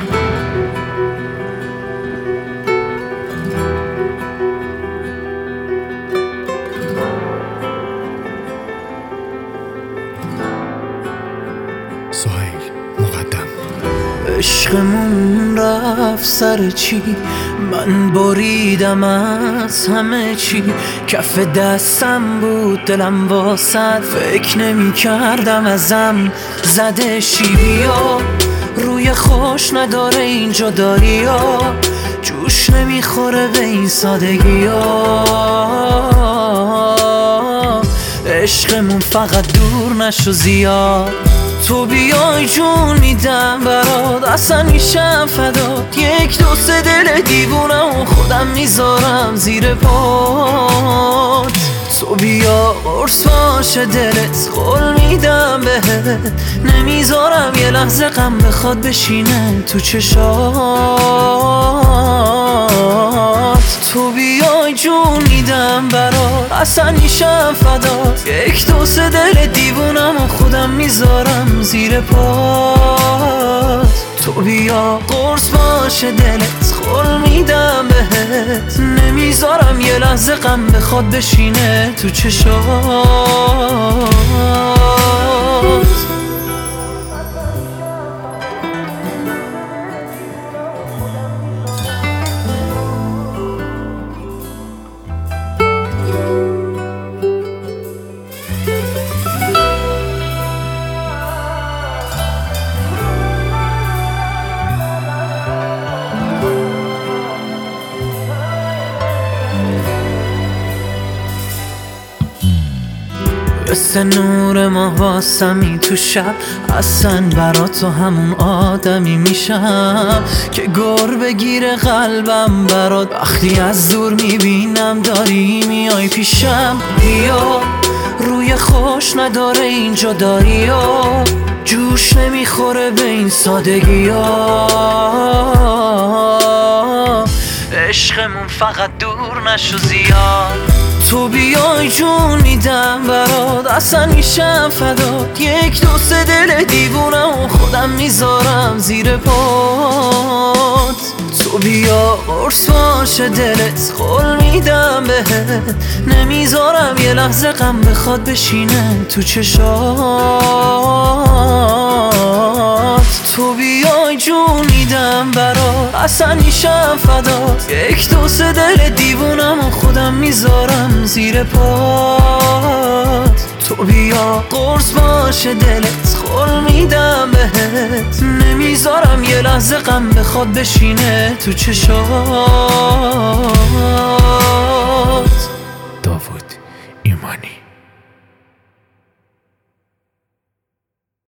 سهیل مقدم. عشقمون رفت سر چی؟ من بریدم از همه چی. کف دستم بود دلم واسد، فکر نمی کردم ازم زده شی. بیا روی خوش نداره این جدایی ها، جوش نمیخوره به این سادگی ها. عشقمون فقط دور نشو زیاد، تو بیای جون میدم برات، اصلا میشم فدات. یک دو سه دل دیوونم خودم میذارم زیر پات. تو بیا قرص باشه دلت، قول میدم بهت نمیذارم یه لحظه غم بخواد بشینه تو چشات. تو بیای جون میدم برات، اصلا میشم فدات. یک دو سه دل دیوونم خودم میذارم زیر پات. تو بیا قرص باشه دلت، قول میدم بهت نمیذارم یه لحظه غم بخواد بشینه تو چشات. مثل نور ما واسمی تو شب، اصلا برا تو همون آدمی میشم که گر بگیره قلبم برات. وقتی از دور میبینم داری میای پیشم. بیا روی خوش نداره این جدایی ها، جوش نمیخوره به این سادگی ها. عشقمون فقط دور نشو زیاد، تو بیای جون میدم برات، اصلا میشم فدات. یک دو سه دل دیوونم خودم میذارم زیر پات. تو بیا قرص باشه دلت، قول میدم بهت نمیذارم یه لحظه غم بخواد بشینه تو چشات. تو بیای جون میدم برات، اصلا میشم فدات. یک دو سه دل دیوونم خودم میذارم زیر پات. تو بیا قرص باشه دلت، قول میدم بهت نمیذارم یه لحظه غم بخواد بشینه تو چشات.